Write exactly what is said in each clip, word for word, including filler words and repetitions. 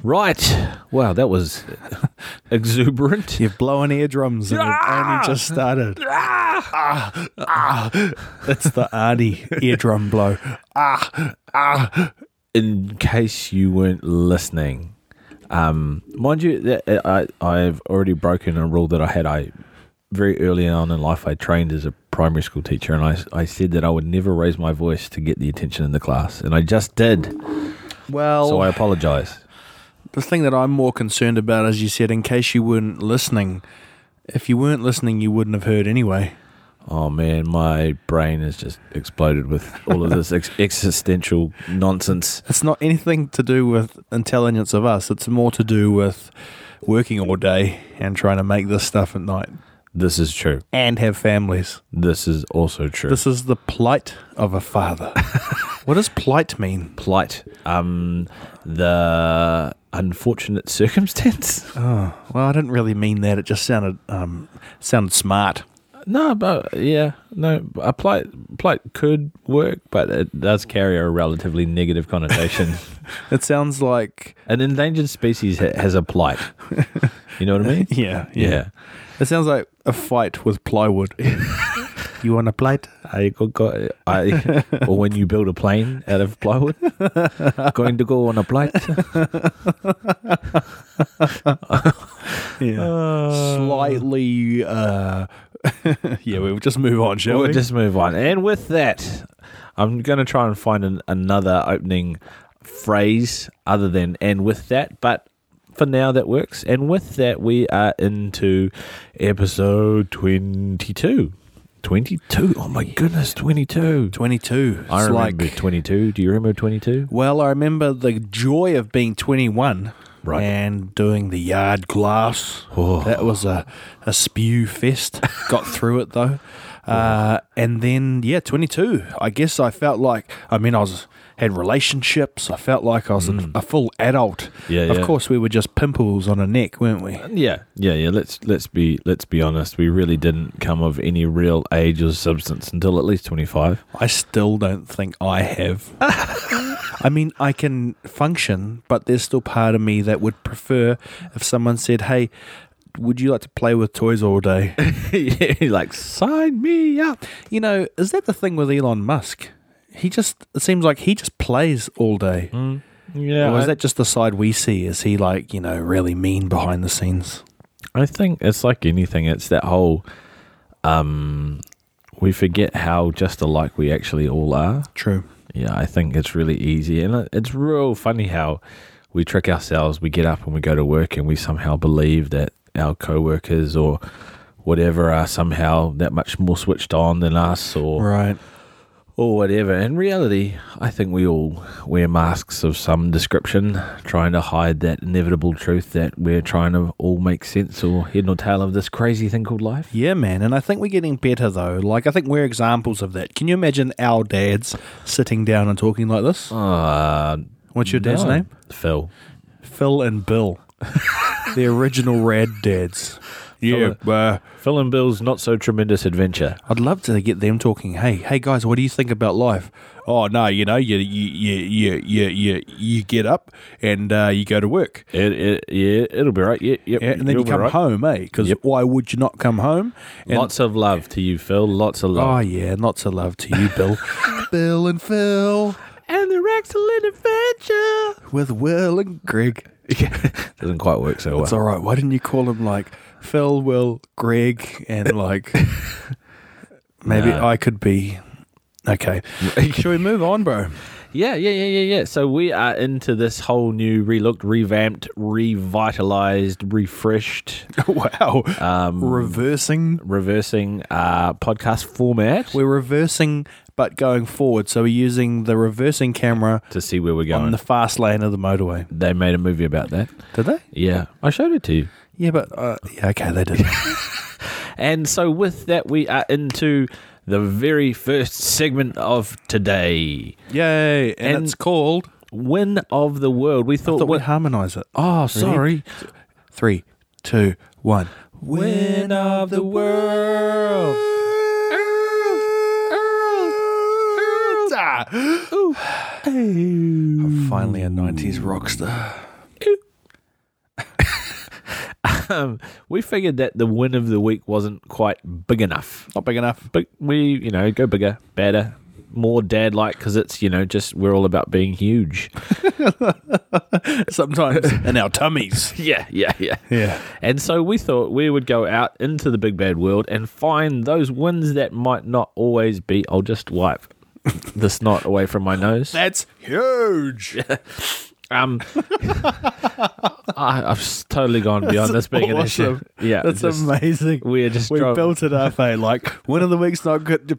Right. Wow, that was exuberant. You've blown eardrums and Ah! it only just started. Ah, ah. That's the Arnie eardrum blow. Ah, ah. In case you weren't listening, um, mind you, that I I've already broken a rule that I had. I very early on in life, I trained as a primary school teacher, and I I said that I would never raise my voice to get the attention in the class, and I just did. Well, So I apologise. the thing that I'm more concerned about, as you said, in case you weren't listening, if you weren't listening, you wouldn't have heard anyway. Oh man, my brain has just exploded with all of this ex- existential nonsense. It's not anything to do with intelligence of us. It's more to do with working all day and trying to make this stuff at night This is true. and have families. This is also true. This is the plight of a father. What does plight mean? Plight. Um, the unfortunate circumstance. Oh, well, I didn't really mean that. It just sounded um, sounded smart. No, but yeah, no. A plight, plight could work, but it does carry a relatively negative connotation. It sounds like An endangered species ha- has a plight. You know what I mean? yeah, Yeah. It sounds like a fight with plywood. You want a plate? I go, go I, or when you build a plane out of plywood, going to go on a plight. Yeah, Uh, slightly. Uh, yeah, we'll just move on, shall We'll we? just move on. And with that, I'm going to try and find an, another opening phrase other than "and with that," but for now that works. And with that, we are into episode twenty-two. twenty-two. Oh my goodness, twenty-two. twenty-two. I It's remember like, twenty-two. Do you remember twenty-two? well, I remember the joy of being twenty-one. Right. And doing the yard class. Oh. That was a, a spew fest. Got through it though. Uh, and then, yeah, twenty-two. I guess I felt like, I mean, I was had relationships. I felt like I was a, a full adult. Yeah, Of yeah. course, we were just pimples on a neck, weren't we? Yeah, yeah, yeah. Let's let's be let's be honest. We really didn't come of any real age or substance until at least twenty-five. I still don't think I have. I mean, I can function, but there's still part of me that would prefer if someone said, hey, would you like to play with toys all day? Yeah, like sign me up. You know, is that the thing with Elon Musk? He just, it seems like he just plays all day. Mm, yeah, Or is I, that just the side we see? Is he like, you know, really mean behind the scenes? I think it's like anything. It's that whole. Um, we forget how just alike we actually all are. True. Yeah, I think it's really easy, and it- it's real funny how we trick ourselves. We get up and we go to work, and we somehow believe that our co-workers or whatever are somehow that much more switched on than us, or Right. or whatever. In reality, I think we all wear masks of some description, trying to hide that inevitable truth that we're trying to all make sense or head or tail of this crazy thing called life. Yeah, man. And I think we're getting better, though. Like, I think we're examples of that. Can you imagine our dads sitting down and talking like this? Uh, What's your dad's no. name? Phil. Phil and Bill. The original Rad dads. Yeah, uh, Phil and Bill's Not So Tremendous Adventure. I'd love to get them talking. Hey, hey guys, what do you think about life? Oh no, you know, you you you you you you, you get up and uh, you go to work, It, it, yeah, it'll be right. Yeah, yep, yeah, and then you'll you be come right. home, eh? Because Yep. why would you not come home? And, Lots of love to you, Phil. Lots of love. oh yeah, lots of love to you, Bill, Bill and Phil, and the excellent adventure with Will and Greg. doesn't quite work so It's well. all right. Why didn't you call him like Phil, Will, Greg, and like maybe No. I could be okay. Shall we move on, bro? Yeah, yeah, yeah, yeah, yeah. So we are into this whole new, relooked, revamped, revitalized, refreshed, Wow, um, reversing. reversing uh, podcast format We're reversing, but going forward. So we're using the reversing camera to see where we're on going. the fast lane of the motorway. They made a movie about that. Did they? Yeah, I showed it to you. Yeah, but uh, yeah, okay, they did. And so with that, we are into the very first segment of today. Yay! And, And- it's called. Win of the World. We I thought, thought we'd win- harmonise it. oh, sorry. Three, two, one. Win of the world. I'm finally a nineties rock star. um, we figured that the win of the week wasn't quite big enough. Not big enough. But we, you know, go bigger, better, more dad-like, because it's, you know, just we're all about being huge. Sometimes in our tummies. Yeah, yeah, yeah. Yeah. And so we thought we would go out into the big bad world and find those wins that might not always be. I'll just wipe the snot away from my nose. That's huge. Um, I, I've s- totally gone beyond this being an issue. Awesome. Yeah, That's just- amazing. We're just We dro- built it up, eh? Like, one of the week's not good.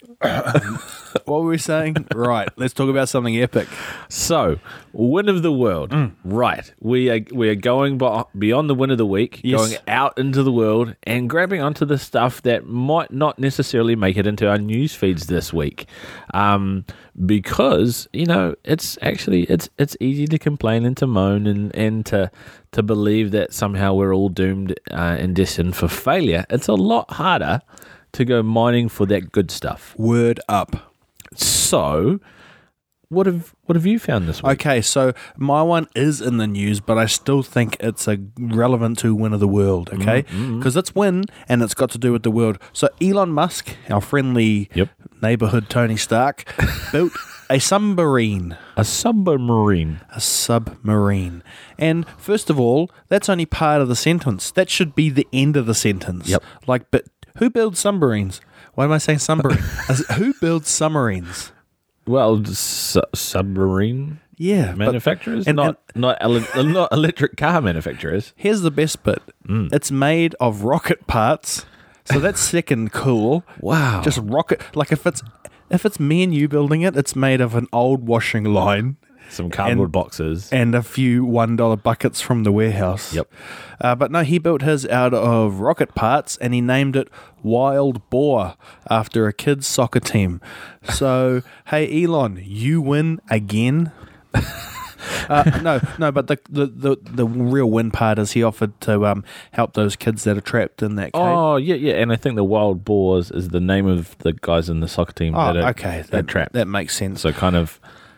What were we saying? Right, let's talk about something epic. So, win of the world. Mm. Right. We are we are going bo- beyond the win of the week, Yes. going out into the world and grabbing onto the stuff that might not necessarily make it into our news feeds this week. Um, because, you know, it's actually it's it's easy to complain and to moan and, and to to believe that somehow we're all doomed uh, and destined for failure. It's a lot harder to go mining for that good stuff. Word up. So, what have what have you found this week? Okay, so my one is in the news, but I still think it's a relevant to win of the world, okay? Because it's win, and it's got to do with the world. So Elon Musk, our friendly Yep. neighborhood Tony Stark, built a submarine. A submarine. A submarine. And first of all, that's only part of the sentence. That should be the end of the sentence. Yep. Like, but who builds submarines? Why am I saying submarine? As- who builds submarines? Well, su- submarine Yeah. but manufacturers, and- not not ele- not electric car manufacturers. here's the best bit. It's made of rocket parts. So that's second cool. Wow. Just rocket. Like if it's if it's me and you building it, it's made of an old washing line some cardboard and- boxes. and a few one dollar buckets from the warehouse. Yep. Uh, but no, he built his out of rocket parts and he named it Wild Boar after a kid's soccer team. So, hey, Elon, you win again. uh, no, no, but the, the, the, the real win part is he offered to um, help those kids that are trapped in that cave. Oh yeah, yeah, and I think the Wild Boars is the name of the guys in the soccer team Oh, that are okay. that, That, trapped. that makes sense. So kind of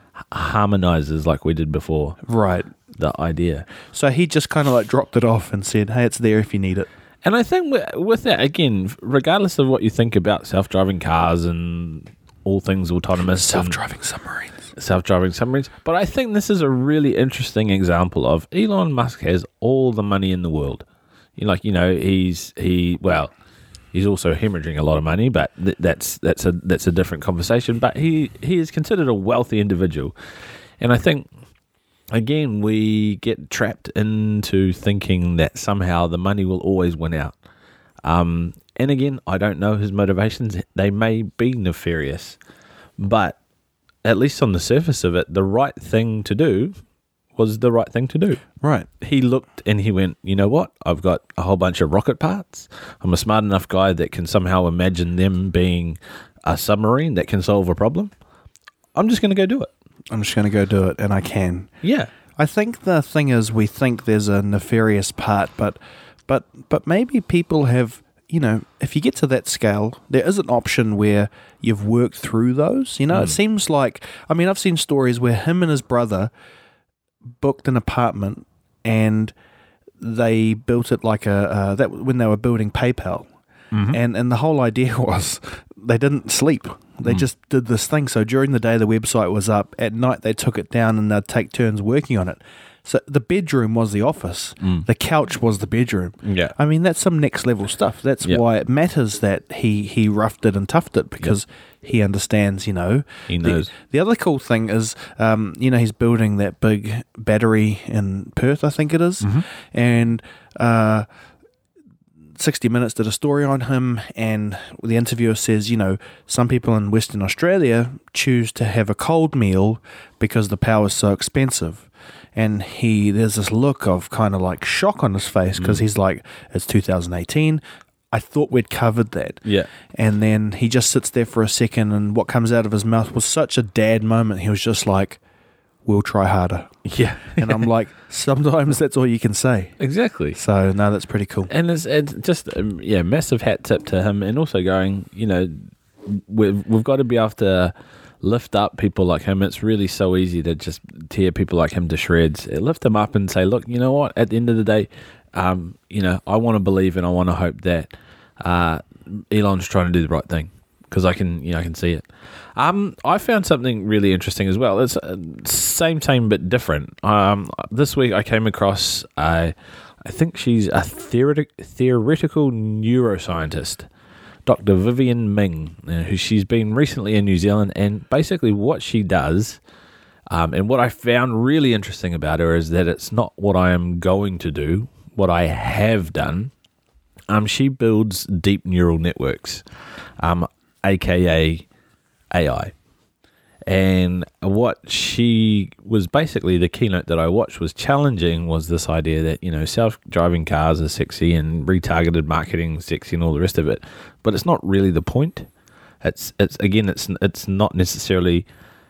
harmonizes like we did before Right. the idea. So he just kind of like dropped it off and said, hey, it's there if you need it. And I think with, with that, again, regardless of what you think about self-driving cars and all things autonomous, and Self-driving submarines. self-driving submarines, but I think this is a really interesting example of Elon Musk has all the money in the world. You like, you know, he's he well, he's also hemorrhaging a lot of money, but th- that's that's a that's a different conversation. But he he is considered a wealthy individual, and I think. Again, we get trapped into thinking that somehow the money will always win out. Um, and again, I don't know his motivations. They may be nefarious. But at least on the surface of it, the right thing to do was the right thing to do. Right. He looked and he went, you know what? I've got a whole bunch of rocket parts. I'm a smart enough guy that can somehow imagine them being a submarine that can solve a problem. I'm just going to go do it. I'm just going to go do it, and I can. Yeah. I think the thing is, we think there's a nefarious part, but but but maybe people have, you know, if you get to that scale, there is an option where you've worked through those. You know, it seems like, I mean, I've seen stories where him and his brother booked an apartment and they built it like a uh, that when they were building PayPal, and and the whole idea was they didn't sleep. They just did this thing. So during the day the website was up. At night they took it down and they'd take turns working on it. So the bedroom was the office. The couch was the bedroom. Yeah. I mean, that's some next level stuff. That's Yeah. why it matters that he, he roughed it and toughed it, because he understands, you know. He The- knows. The, other cool thing is, um, you know, he's building that big battery in Perth, I think it is. Mm-hmm. And uh, sixty minutes did a story on him, and the interviewer says, you know, some people in Western Australia choose to have a cold meal because the power is so expensive. And he, there's this look of kind of like shock on his face, because he's like, it's two thousand eighteen. I thought we'd covered that. Yeah. And then he just sits there for a second, and what comes out of his mouth was such a dad moment. He was just like, we'll try harder. Yeah. And I'm like, sometimes that's all you can say. Exactly. So, no, that's pretty cool. And it's, it's just, um, yeah, massive hat tip to him. And also going, you know, we've, we've got to be able to lift up people like him. It's really so easy to just tear people like him to shreds. Lift them up and say, look, you know what? At the end of the day, um, you know, I want to believe and I want to hope that uh, Elon's trying to do the right thing, because I can, you know, I can see it. Um, I found something really interesting as well. It's uh, same, same, but different. Um, this week I came across, uh, I think she's a theoretic, theoretical neuroscientist, Doctor Vivian Ming, uh, who she's been recently in New Zealand, and basically what she does, um, and what I found really interesting about her is that it's not what I am going to do, what I have done. Um, she builds deep neural networks, um, aka A I. And what she was basically, the keynote that I watched was challenging was this idea that, you know, self-driving cars are sexy and retargeted marketing is sexy and all the rest of it, but it's not really the point. It's it's again, it's it's not necessarily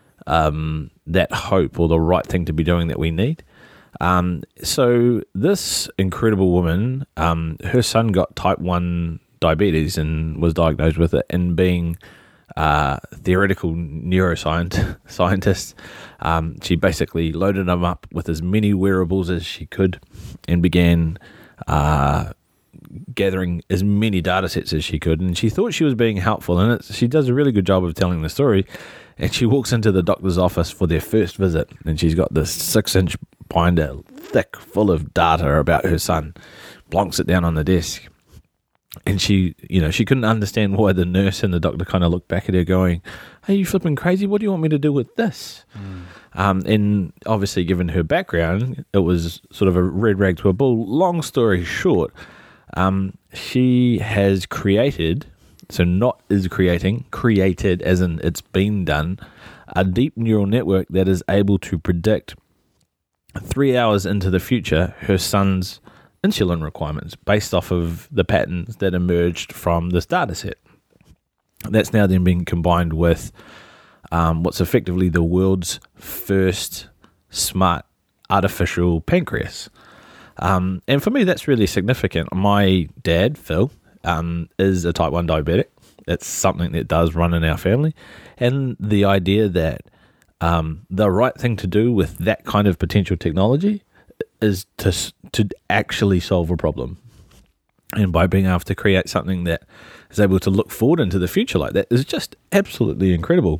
um, that hope or the right thing to be doing that we need. Um, so this incredible woman, um, her son got type one diabetes and was diagnosed with it, and being uh, theoretical neuroscience scientist, um, she basically loaded him up with as many wearables as she could and began uh, gathering as many data sets as she could. And she thought she was being helpful, and it's, she does a really good job of telling the story. And she walks into the doctor's office for their first visit, and she's got this six-inch binder thick full of data about her son, plonks it down on the desk. And she, you know, she couldn't understand why the nurse and the doctor kind of looked back at her going, "Are you flipping crazy? What do you want me to do with this?" Mm. Um, and obviously, given her background, it was sort of a red rag to a bull. Long story short, um, she has created, so not is creating, created as in it's been done, a deep neural network that is able to predict three hours into the future her son's insulin requirements based off of the patterns that emerged from this data set. That's now then being combined with um, what's effectively the world's first smart artificial pancreas. Um, and for me, that's really significant. My dad, Phil, um, is a type one diabetic. It's something that does run in our family. And the idea that um, the right thing to do with that kind of potential technology is to to actually solve a problem. And by being able to create something that is able to look forward into the future like that is just absolutely incredible.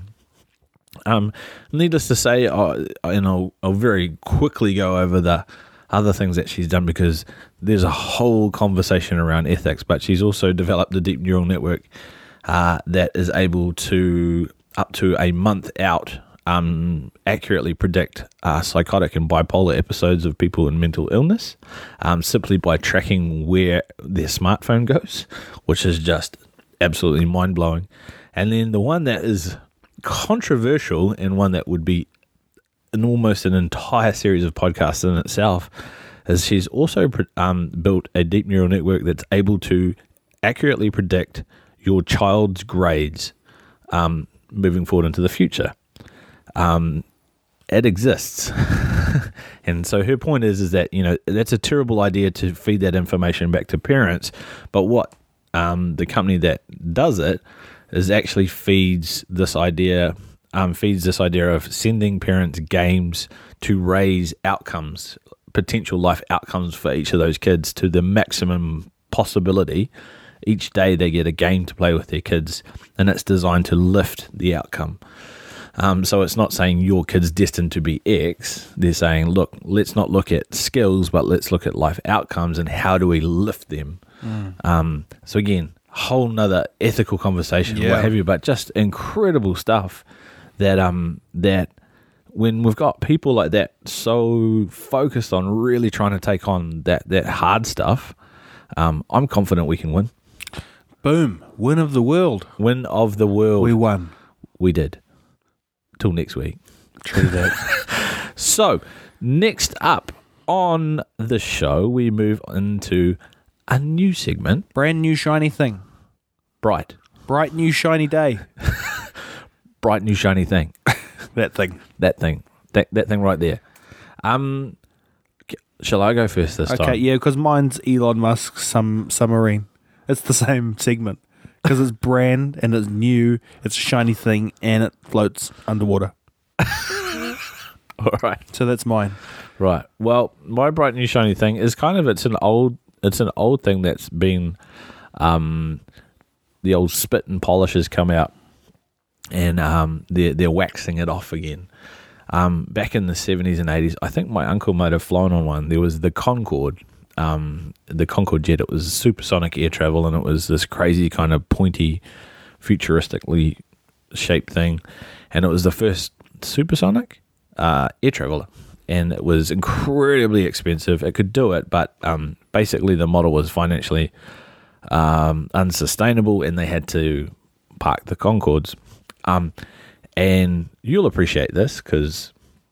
Um, needless to say, I, and I'll, I'll very quickly go over the other things that she's done, because there's a whole conversation around ethics, but she's also developed a deep neural network uh, that is able to, up to a month out, Um, accurately predict uh, psychotic and bipolar episodes of people in mental illness, um, simply by tracking where their smartphone goes, which is just absolutely mind-blowing. And then the one that is controversial, and one that would be an almost an entire series of podcasts in itself, is she's also um, built a deep neural network that's able to accurately predict your child's grades um, moving forward into the future. Um, it exists. And so her point is, is that, you know, that's a terrible idea to feed that information back to parents. But what um, the company that does it is actually feeds this idea, um, feeds this idea of sending parents games to raise outcomes, potential life outcomes for each of those kids to the maximum possibility. Each day they get a game to play with their kids, and it's designed to lift the outcome. Um, so it's not saying your kid's destined to be X. They're saying, look, let's not look at skills, but let's look at life outcomes and how do we lift them. Mm. Um, so again, whole nother ethical conversation, yeah. what have you, but just incredible stuff that um that when we've got people like that so focused on really trying to take on that, that hard stuff, um, I'm confident we can win. Boom. Win of the world. Win of the world. We won. We did. Till next week. True that. So, next up on the show, we move into a new segment. Brand new shiny thing. Bright. Bright new shiny day. Bright new shiny thing. That thing. That thing. That that thing right there. Um, shall I go first this okay, time? Okay, yeah, because mine's Elon Musk's some submarine. It's the same segment. Because it's brand and it's new, it's a shiny thing, and it floats underwater. All right. So that's mine. Right. Well, my bright new shiny thing is kind of it's an old it's an old thing that's been um the old spit and polish has come out and um they're they're waxing it off again. Um back in the seventies and eighties, I think my uncle might have flown on one. There was the Concorde. Um the Concorde jet, it was supersonic air travel and it was this crazy kind of pointy futuristically shaped thing. And it was the first supersonic uh air traveler. And it was incredibly expensive. It could do it, but um, basically the model was financially um, unsustainable, and they had to park the Concordes. Um, and you'll appreciate this because,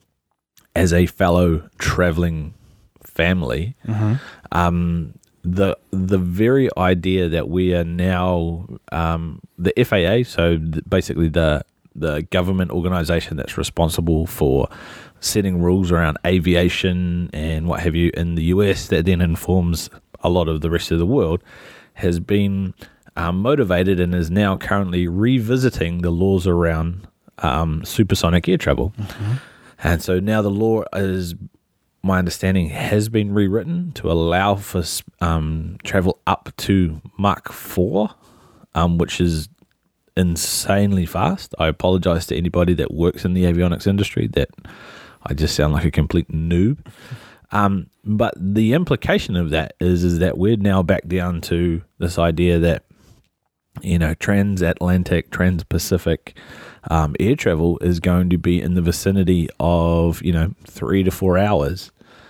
as a fellow traveling family, Mm-hmm. um, the the very idea that we are now um, the F A A, so th- basically the the government organization that's responsible for setting rules around aviation and what have you in the U S that then informs a lot of the rest of the world, has been um, motivated and is now currently revisiting the laws around um, supersonic air travel. Mm-hmm. And so now the law is, my understanding, has been rewritten to allow for um, travel up to Mach four, um, which is insanely fast. I apologize to anybody that works in the avionics industry that I just sound like a complete noob. Um, but the implication of that is, is that we're now back down to this idea that, you know, transatlantic, trans-Pacific um, air travel is going to be in the vicinity of, you know, three to four hours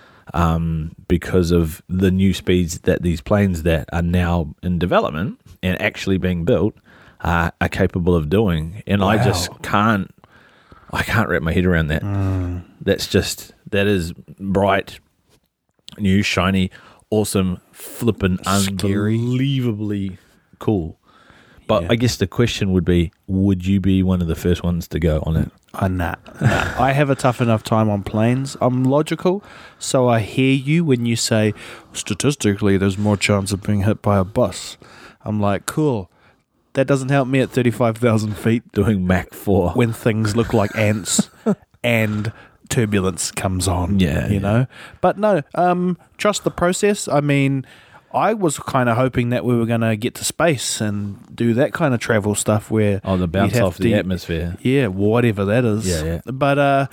um, because of the new speeds that these planes that are now in development and actually being built uh, are capable of doing. And Wow. I just can't, I can't wrap my head around that. Mm. That's just, that is bright, new, shiny, awesome, flippin' Scary. unbelievably cool. But Yeah. I guess the question would be, would you be one of the first ones to go on it? Uh, nah, nah. I have a tough enough time on planes. I'm logical, so I hear you when you say, statistically, there's more chance of being hit by a bus. I'm like, cool. That doesn't help me at thirty-five thousand feet Doing Mach four. when things look like ants and turbulence comes on. Yeah, You yeah. know? But no, um, trust the process. I mean, I was kind of hoping that we were going to get to space and do that kind of travel stuff where Oh, the bounce you'd have off the to- atmosphere. Yeah, whatever that is. Yeah, yeah. But uh,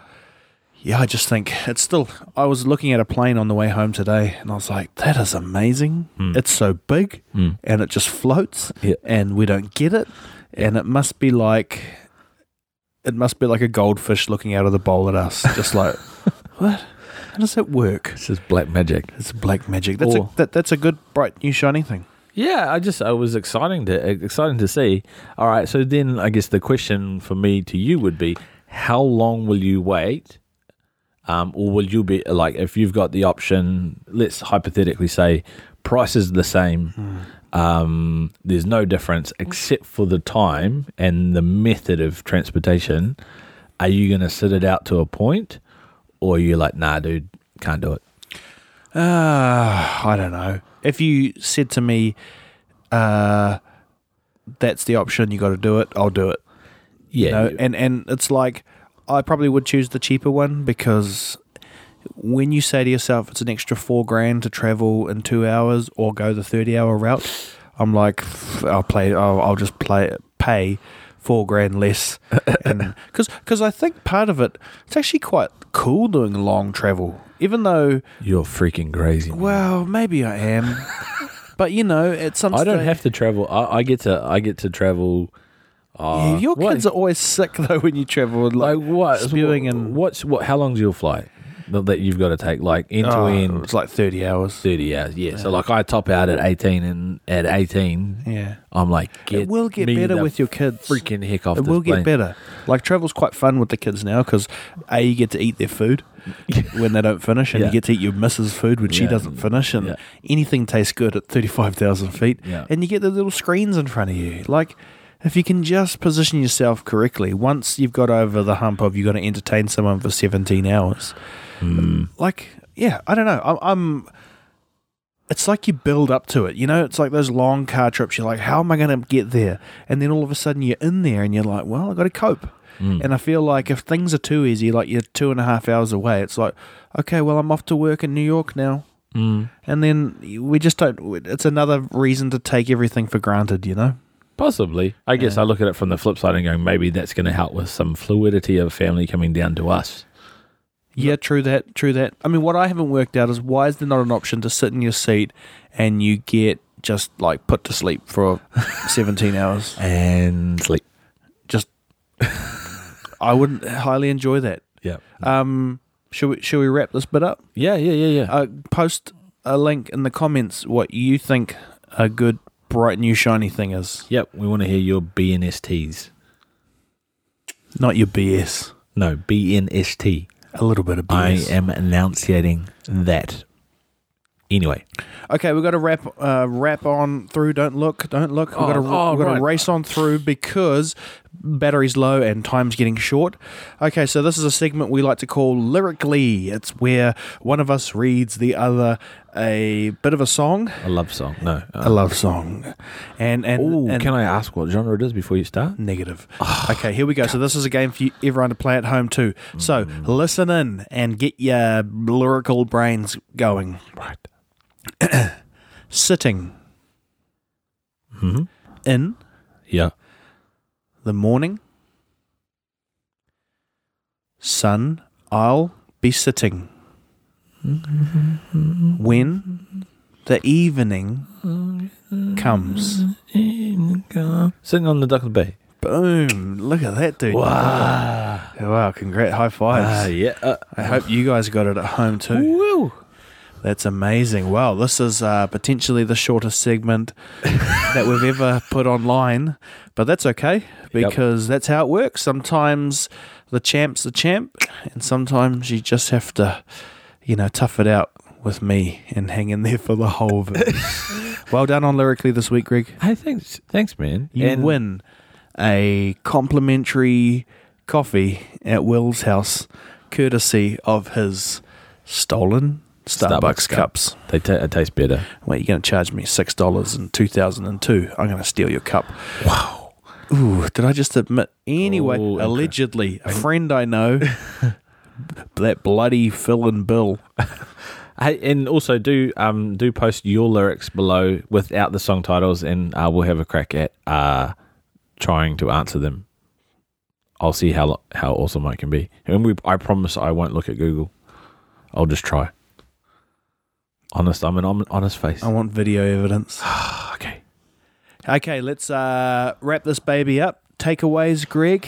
yeah, I just think it's still. I was looking at a plane on the way home today, and I was like, "That is amazing! Mm. It's so big, Mm. and it just floats, Yeah. and we don't get it, and it must be like, it must be like a goldfish looking out of the bowl at us, just like, what? How does it work? It's just black magic. It's black magic. That's Or- a that, that's a good bright new shiny thing. Yeah, I just I was exciting to exciting to see. All right, so then I guess the question for me to you would be, how long will you wait, um, or will you be like if you've got the option? Let's hypothetically say price is the same. Um, there's no difference except for the time and the method of transportation. Are you going to sit it out to a point, or are you like, nah, dude, can't do it? Uh, I don't know. If you said to me, uh, that's the option, you got to do it, I'll do it. Yeah, You know? you- and, and it's like, I probably would choose the cheaper one because when you say to yourself it's an extra four grand to travel in two hours or go the thirty hour route, I'm like, "Pff, I'll play, I'll, I'll just play, pay four grand less. And because cause I think part of it, it's actually quite cool doing long travel, even though, you're freaking crazy. man. well, maybe I am. But you know, at some I don't stage- have to travel. I, I get to. I get to travel. Uh, Yeah, your what- kids are always sick though when you travel. Like, like what? spewing what, and- what's what? How long's your flight that that you've got to take? Like end to oh, end, it's like thirty hours. thirty hours. Yeah. So like I top out at eighteen, and at eighteen, Yeah, I'm like, get it will get me better the with your kids. freaking heck off. It this will get plane. better. Like travel's quite fun with the kids now because a you get to eat their food when they don't finish, and Yeah. you get to eat your missus' food when she Yeah. doesn't finish, and Yeah. anything tastes good at thirty-five thousand feet. Yeah. And you get the little screens in front of you. Like if you can just position yourself correctly, once you've got over the hump of you've got to entertain someone for seventeen hours, Mm. like yeah, I don't know. I'm, I'm. It's like you build up to it, you know. It's like those long car trips. You're like, how am I going to get there? And then all of a sudden you're in there, and you're like, well, I got to cope. Mm. And I feel like if things are too easy, like you're two and a half hours away, it's like, okay, well, I'm off to work in New York now. Mm. And then we just don't, it's another reason to take everything for granted, you know? Possibly. I guess I look at it from the flip side and going, maybe that's going to help with some fluidity of family coming down to us. Yeah, true that, true that. I mean, what I haven't worked out is why is there not an option to sit in your seat and you get just like put to sleep for seventeen hours? And sleep. Just, I wouldn't highly enjoy that. Yeah. Um, should we, should we wrap this bit up? Yeah, yeah, yeah, yeah. Uh, post a link in the comments what you think a good, bright, new, shiny thing is. Yep, we want to hear your B N S Ts. Not your B S. No, B N S T. A little bit of B I S. am enunciating that. Anyway. Okay, we've got to wrap uh, wrap on through. Don't look, don't look. We've Oh, got to, oh, we've got right. to race on through because battery's low and time's getting short. Okay, so this is a segment we like to call Lyrically. It's where one of us reads the other a bit of a song. A love song. No. A love song. And, and, Ooh, and can I ask what genre it is before you start? Negative. Okay, here we go. So this is a game for you, everyone to play at home too. So listen in and get your lyrical brains going. Right. Sitting Mm-hmm. in Yeah. the morning. Son, I'll be sitting. When the evening comes. Sitting on the dock of the bay. Boom. Look at that, dude. Wow. Wow, congrats. High fives. Ah, yeah. Uh, I hope you guys got it at home too. woo. That's amazing. Wow, this is uh, potentially the shortest segment that we've ever put online, but that's okay because that's how it works. Sometimes the champ's the champ, and sometimes you just have to, you know, tough it out with me and hang in there for the whole of it. Well done on Lyrically this week, Greg. Hey, thanks, thanks, man. You And win a complimentary coffee at Will's house, courtesy of his stolen Starbucks, Starbucks cup. cups. They ta- it tastes better. Wait, you're going to charge me six dollars in two thousand two. I'm going to steal your cup. Wow. Ooh, did I just admit? Anyway, Ooh, okay. allegedly, a friend I know, that bloody Phil and Bill. Hey, and also do um do post your lyrics below without the song titles, and uh, we'll have a crack at uh trying to answer them. I'll see how how awesome I can be, and we I promise I won't look at Google. I'll just try. Honest, I'm an hon- honest face. I want video evidence. Okay. Okay, let's uh, wrap this baby up. Takeaways, Greg.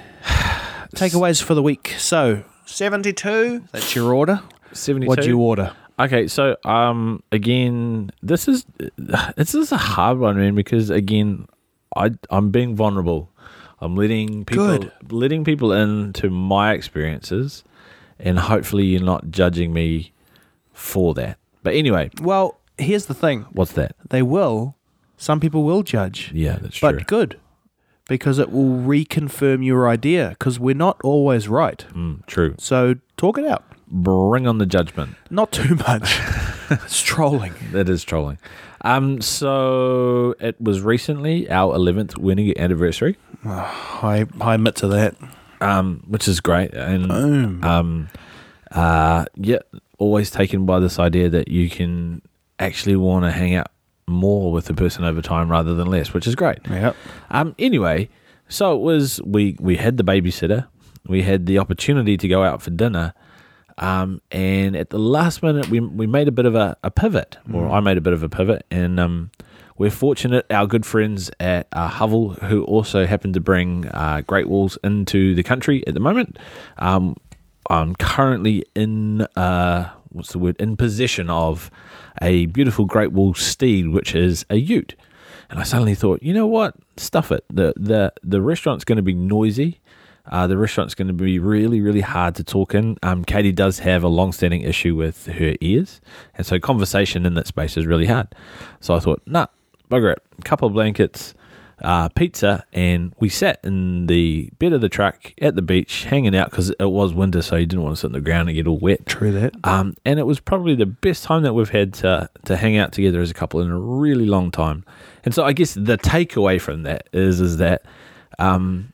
Takeaways for the week. So, seventy-two. That's your order. seventy-two. What'd you order? Okay, so um, again, this is this is a hard one, man, because again, I I'm being vulnerable. I'm letting people Good. letting people into my experiences, and hopefully you're not judging me for that. But anyway, Well, here's the thing. what's that? They will. Some people will judge. Yeah, that's But true. good. Because it will reconfirm your idea. Because we're not always right. Mm, true. So talk it out. Bring on the judgment. Not too much. It's trolling. That is trolling. Um, so it was recently our eleventh wedding anniversary, I, I admit to that. um, which is great, and Boom. um, uh, yeah, always taken by this idea that you can actually want to hang out more with the person over time rather than less, which is great. Yep. Um, anyway, so it was we we had the babysitter, we had the opportunity to go out for dinner. Um, and at the last minute, we we made a bit of a, a pivot, or I made a bit of a pivot, and um, we're fortunate our good friends at uh, Hovell, who also happen to bring uh, Great Walls into the country at the moment. Um, I'm currently in uh, what's the word? In possession of a beautiful Great Wall steed, which is a ute. And I suddenly thought, you know what? Stuff it. The the the restaurant's going to be noisy. Uh, the restaurant's going to be really, really hard to talk in. Um, Katie does have a long-standing issue with her ears, and so conversation in that space is really hard. So I thought, nah, bugger it. A couple of blankets, uh, pizza, and we sat in the bed of the truck at the beach, hanging out because it was winter, so you didn't want to sit on the ground and get all wet. True that. Um, and it was probably the best time that we've had to to hang out together as a couple in a really long time. And so I guess the takeaway from that is is that um,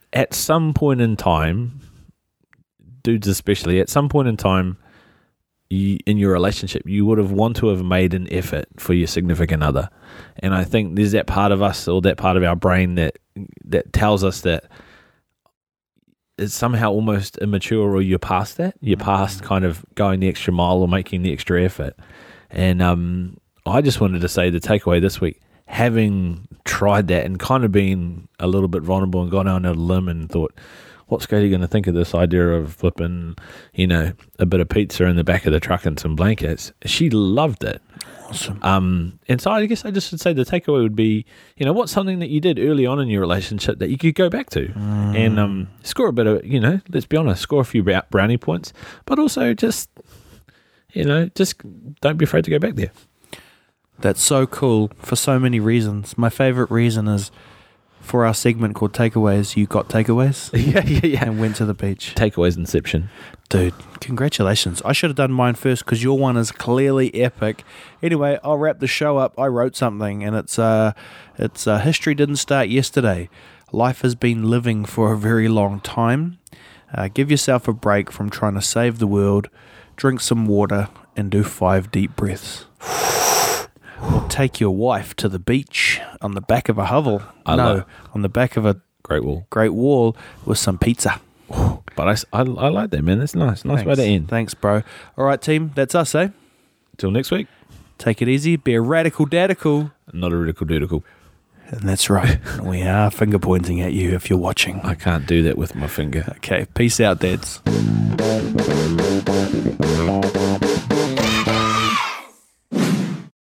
at some point in time, dudes especially, at some point in time, you, in your relationship, you would have want to have made an effort for your significant other. And I think there's that part of us or that part of our brain that that tells us that it's somehow almost immature, or you're past that. You're past kind of going the extra mile or making the extra effort. And um, I just wanted to say the takeaway this week, having tried that and kind of been a little bit vulnerable and gone on a limb and thought, what's Katie going to think of this idea of flipping, you know, a bit of pizza in the back of the truck and some blankets? She loved it. Awesome. Um, and so I guess I just would say the takeaway would be, you know, what's something that you did early on in your relationship that you could go back to Mm. and um, score a bit of, you know, let's be honest, score a few brou- brownie points, but also just, you know, just don't be afraid to go back there. That's so cool for so many reasons. My favorite reason is for our segment called Takeaways, you got takeaways yeah, yeah, yeah. and went to the beach. Takeaways Inception. Dude, congratulations. I should have done mine first because your one is clearly epic. Anyway, I'll wrap the show up. I wrote something, and it's uh, it's uh, history didn't start yesterday. Life has been living for a very long time. Uh, give yourself a break from trying to save the world. Drink some water and do five deep breaths. Or take your wife to the beach on the back of a hovel. I no, like- on the back of a Great wall. great wall with some pizza. But I, s- I, I like that, man. That's nice. Nice way Thanks. to end. Thanks, bro. All right, team. That's us, eh? Till next week. Take it easy. Be a radical dadical. Not a ridicule doodicle. And that's right. We are finger pointing at you if you're watching. I can't do that with my finger. Okay. Peace out, dads.